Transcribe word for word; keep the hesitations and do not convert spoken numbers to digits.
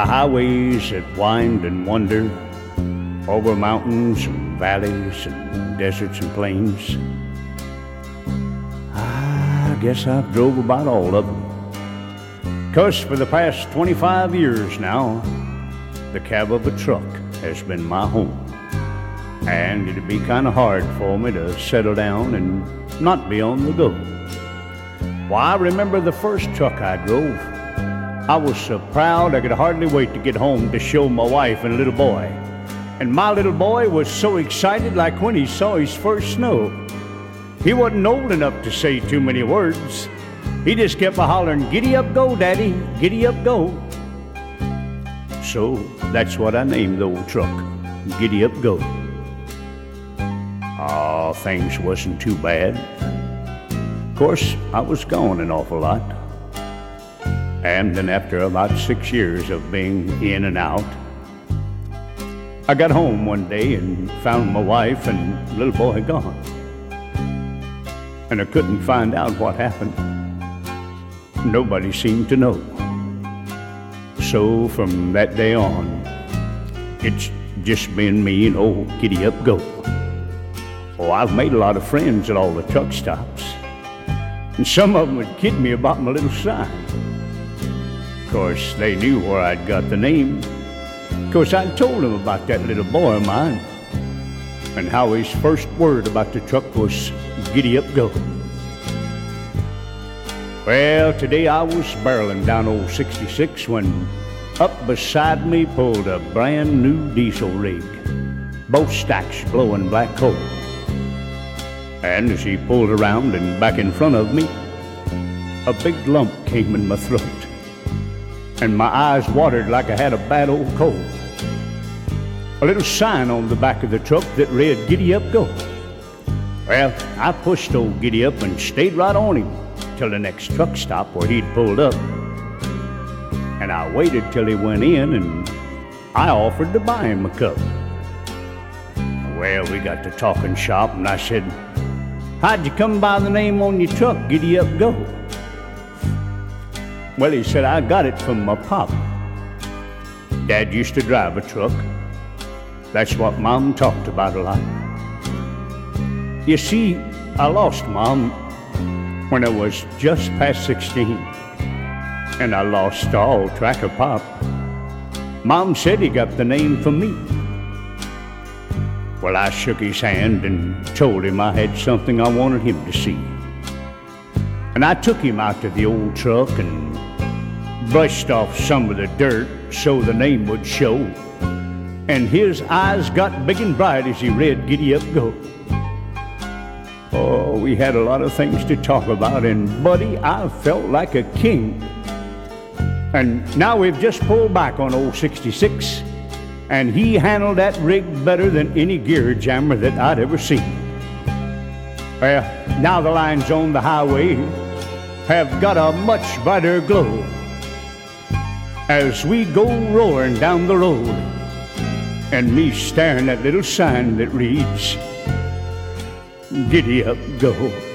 highways that wind and wander over mountains and valleys and deserts and plains. I guess I've drove about all of them. 'Cause for the past twenty-five years now, the cab of a truck has been my home. And it'd be kind of hard for me to settle down and not be on the go. Why, I remember the first truck I drove. I was so proud I could hardly wait to get home to show my wife and little boy. And my little boy was so excited like when he saw his first snow. He wasn't old enough to say too many words. He just kept a-hollering, "Giddy up, go, Daddy, giddy up, go." So that's what I named the old truck, Giddy Up Go. Oh, things wasn't too bad. Of course, I was gone an awful lot. And then after about six years of being in and out, I got home one day and found my wife and little boy gone. And I couldn't find out what happened. Nobody seemed to know. So from that day on, it's just been me and old Giddy Up Go. Oh, I've made a lot of friends at all the truck stops. And some of them would kid me about my little sign. Of course, they knew where I'd got the name. Of course, I'd told them about that little boy of mine and how his first word about the truck was Giddy Up Go. Well, today I was barreling down old sixty-six when up beside me pulled a brand new diesel rig, both stacks blowing black coal. And as he pulled around and back in front of me, a big lump came in my throat, and my eyes watered like I had a bad old cold. A little sign on the back of the truck that read, "Giddy Up Go." Well, I pushed old Giddy Up and stayed right on him till the next truck stop where he'd pulled up. And I waited till he went in, and I offered to buy him a cup. Well, we got to talking shop, and I said, "How'd you come by the name on your truck, Giddy Up Go?" Well, he said, "I got it from my pop. Dad used to drive a truck. That's what Mom talked about a lot." You see, I lost Mom when I was just past sixteen, and I lost all track of Pop. Mom said he got the name from me. Well, I shook his hand and told him I had something I wanted him to see. And I took him out to the old truck and brushed off some of the dirt so the name would show. And his eyes got big and bright as he read Giddy Up Go. Oh, we had a lot of things to talk about, and buddy, I felt like a king. And now we've just pulled back on old sixty-six, and he handled that rig better than any gear jammer that I'd ever seen. Well, now the lines on the highway have got a much brighter glow as we go roaring down the road, and me staring at little sign that reads, "Giddy Up Go."